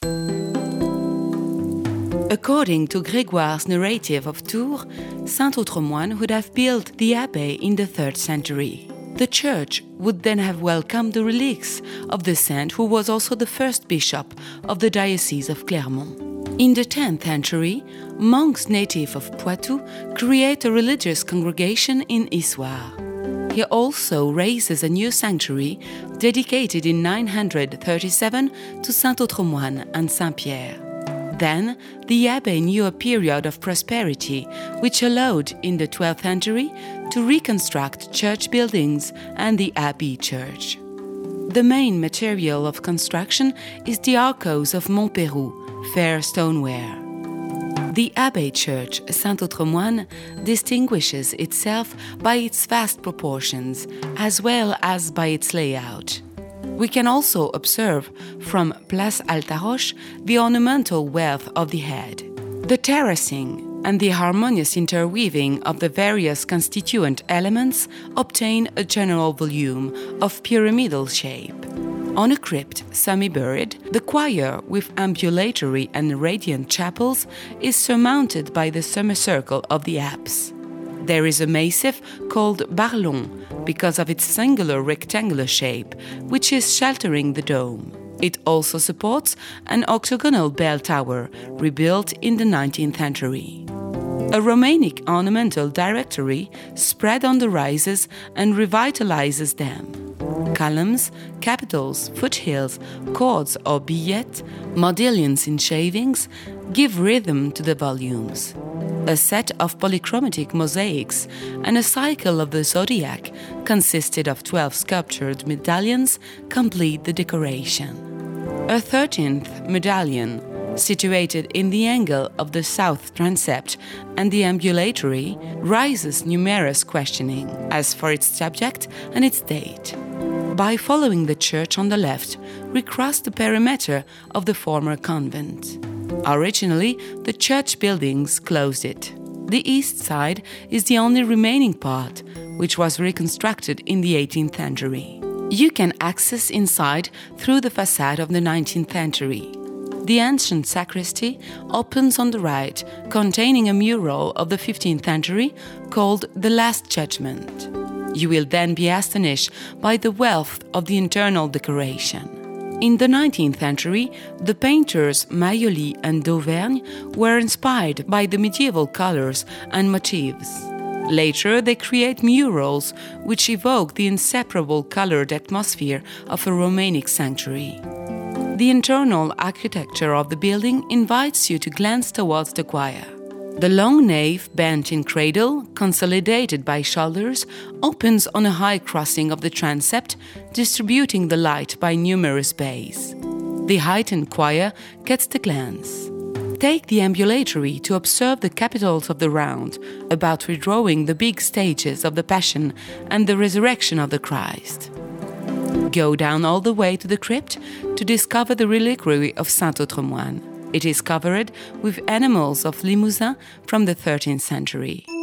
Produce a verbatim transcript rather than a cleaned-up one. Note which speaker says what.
Speaker 1: According to Grégoire's narrative of Tours, Saint Autremoine would have built the abbey in the third century. The church would then have welcomed the relics of the saint who was also the first bishop of the Diocese of Clermont. In the tenth century, monks native of Poitou create a religious congregation in Issoire. He also raises a new sanctuary dedicated in nine hundred thirty-seven to Saint Autremoine and Saint Pierre. Then, the abbey knew a period of prosperity, which allowed, in the twelfth century, to reconstruct church buildings and the abbey church. The main material of construction is the Arcos of Montpérou, fair stoneware. The abbey church, Saint Autremoine, distinguishes itself by its vast proportions, as well as by its layout. We can also observe from Place Altaroche the ornamental wealth of the head, the terracing, and the harmonious interweaving of the various constituent elements obtain a general volume of pyramidal shape. On a crypt, semi-buried, the choir with ambulatory and radiant chapels is surmounted by the semicircle of the apse. There is a massif called Barlon because of its singular rectangular shape, which is sheltering the dome. It also supports an octagonal bell tower, rebuilt in the nineteenth century. A Romanic ornamental directory spread on the rises and revitalizes them. Columns, capitals, foothills, chords or billettes, modillions in shavings give rhythm to the volumes. A set of polychromatic mosaics and a cycle of the zodiac, consisted of twelve sculptured medallions, complete the decoration. A thirteenth medallion, situated in the angle of the south transept and the ambulatory, raises numerous questioning as for its subject and its date. By following the church on the left, we cross the perimeter of the former convent. Originally, the church buildings closed it. The east side is the only remaining part, which was reconstructed in the eighteenth century. You can access inside through the facade of the nineteenth century. The ancient sacristy opens on the right, containing a mural of the fifteenth century called The Last Judgment. You will then be astonished by the wealth of the internal decoration. In the nineteenth century, the painters Maioli and Dauvergne were inspired by the medieval colors and motifs. Later, they create murals which evoke the inseparable colored atmosphere of a Romanic sanctuary. The internal architecture of the building invites you to glance towards the choir. The long nave, bent in cradle, consolidated by shoulders, opens on a high crossing of the transept, distributing the light by numerous bays. The heightened choir gets the glance. Take the ambulatory to observe the capitals of the round, about redrawing the big stages of the Passion and the Resurrection of the Christ. Go down all the way to the crypt to discover the reliquary of Saint Autremoine. It is covered with animals of Limousin from the thirteenth century.